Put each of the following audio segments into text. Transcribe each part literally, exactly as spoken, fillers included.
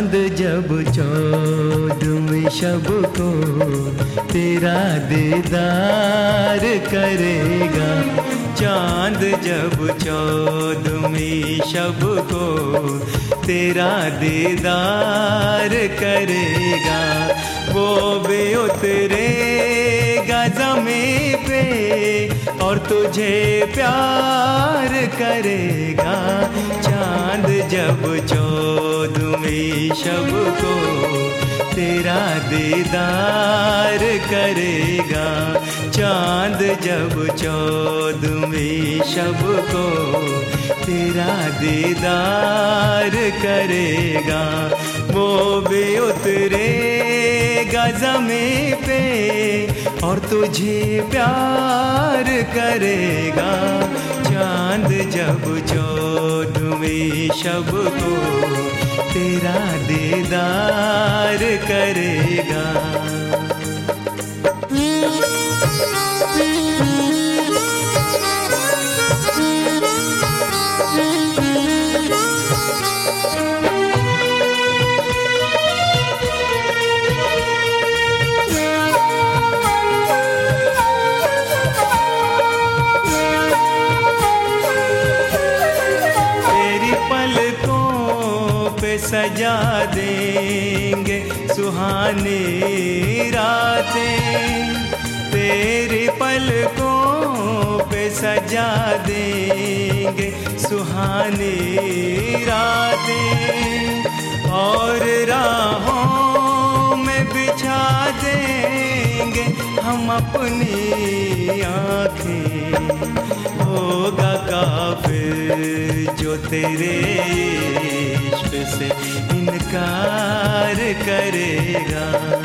चांद जब चौदहवीं शब को तेरा दीदार करेगा, चांद जब चौदहवीं शब को तेरा दीदार करेगा, वो भी उतरेगा ज़मीं पे और तुझे प्यार करेगा। चांद जब चौदहवीं शब को तेरा दीदार करेगा, चांद जब चौदहवीं शब को तेरा दीदार करेगा, वो भी उतरेगा ज़मीं पे और तुझे प्यार करेगा। चांद जब चौदहवीं शब को तेरा दीदार करेगा। सजा देंगे सुहानी रातें, तेरी पलकों पे सजा देंगे सुहानी रातें, और राहों में बिछा देंगे हम अपनी आँखें। होगा काफिर जो तेरे इश्क से इनकार करेगा।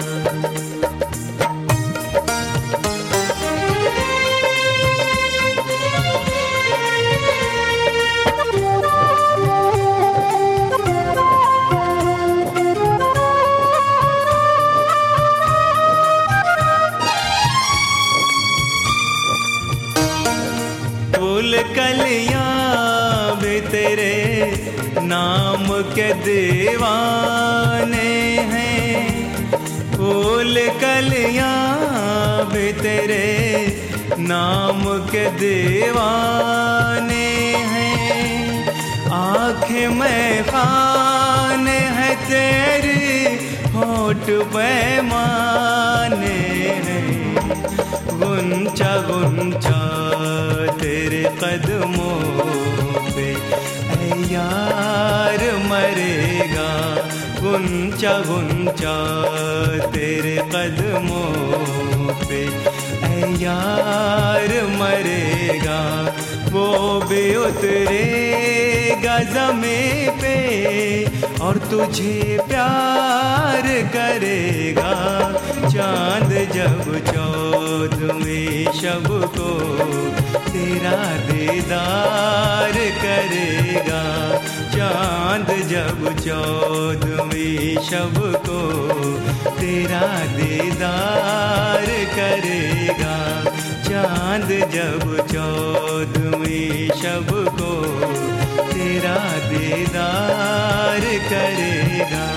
फूल कलियां भी तेरे नाम के दीवाने हैं, फूल कलियां भी तेरे नाम के दीवाने हैं, आँखें में खाने हैं तेरी होठ पैमाने हैं, गुंचा गुंचा तेरे कदमों पे ऐ यार मरेगा, गुंचा गुंचा तेरे कदमों पे ऐ यार मरेगा, वो भी उतरेगा ज़मीं पे और तुझे प्यार करेगा। चांद जब चौदहवीं शब को तेरा दीदार करेगा, चांद जब चौदहवीं शब को तेरा दीदार करेगा, चांद जब चौदहवीं शब को तेरा दीदार करेगा।